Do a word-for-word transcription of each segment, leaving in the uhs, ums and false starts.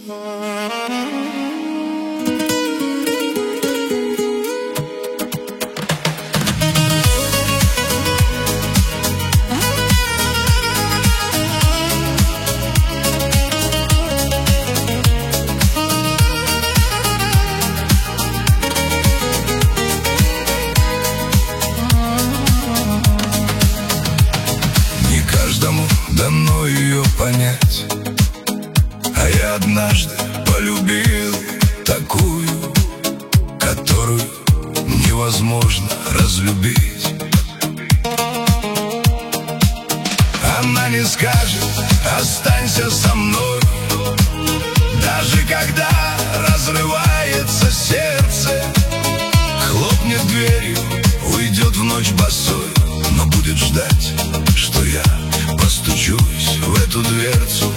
Дано ее понять, а я однажды полюбил такую, которую невозможно разлюбить. Она не скажет: останься со мной, даже когда разрывается сердце. Хлопнет дверью, уйдет в ночь босой, но будет ждать, что я постучусь в эту дверцу.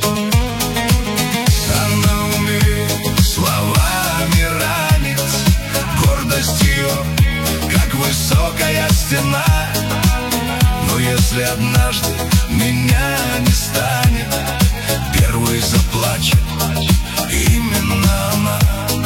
Она умеет словами ранить, гордость ее, как высокая стена. Но если однажды меня не станет, первой заплачет именно она.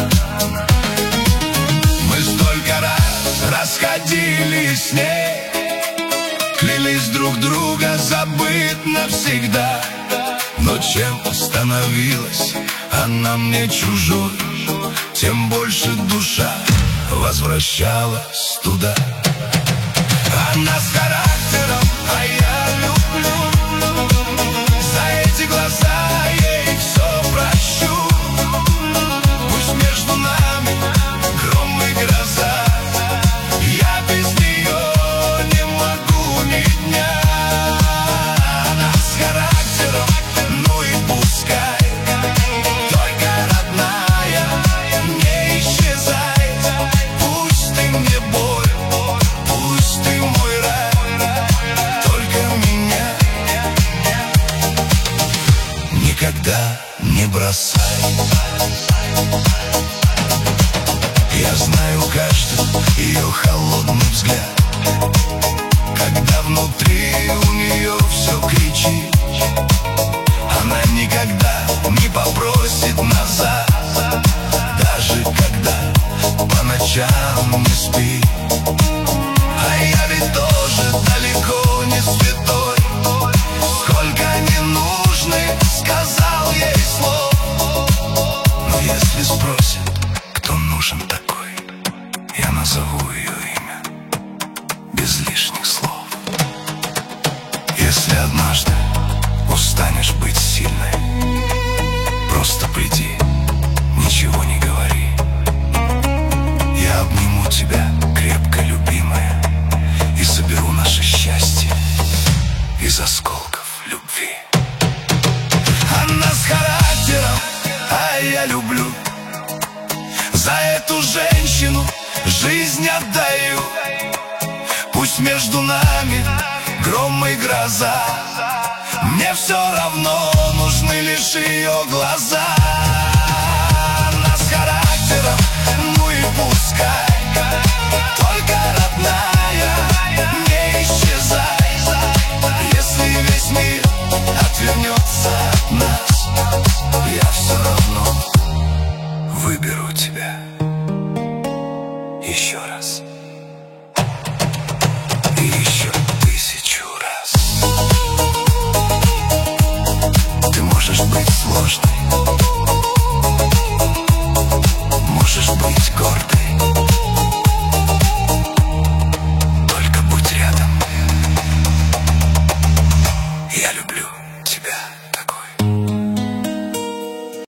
Мы столько раз расходились с ней, клялись друг друга забыть навсегда. Но чем становилась она мне чужой, тем больше душа возвращалась туда. Она с характером, а я люблю. За эти глаза ей все прощу. Пусть между нами гром и гроза, я без нее не могу ни дня. Она с характером, ну и пускай, только родная, не исчезай. Пусть ты мне боль, пусть ты мой рай, только меня никогда не бросай. Я знаю каждый ее холодный взгляд, когда внутри у нее все кричит. Она никогда не попросит назад, даже когда по ночам не спит. А я ведь тоже далеко не святой, сколько ненужных сказал ей слов. Но если спросит, кто нужен такой, я назову ее имя без лишних слов. Если однажды устанешь быть сильной, просто приди, ничего не говори. Я обниму тебя крепко, любимая, и соберу наше счастье из осколков любви. Она с характером, а я люблю. За эту женщину жизнь отдаю. Пусть между нами гром и гроза, мне все равно, нужны лишь ее глаза. Она с характером, ну и пускай, только родная, не исчезай. Если весь мир отвернется от нас, я все равно выберу тебя еще раз и еще тысячу раз. Ты можешь быть сложной, можешь быть гордой, только будь рядом. Я люблю.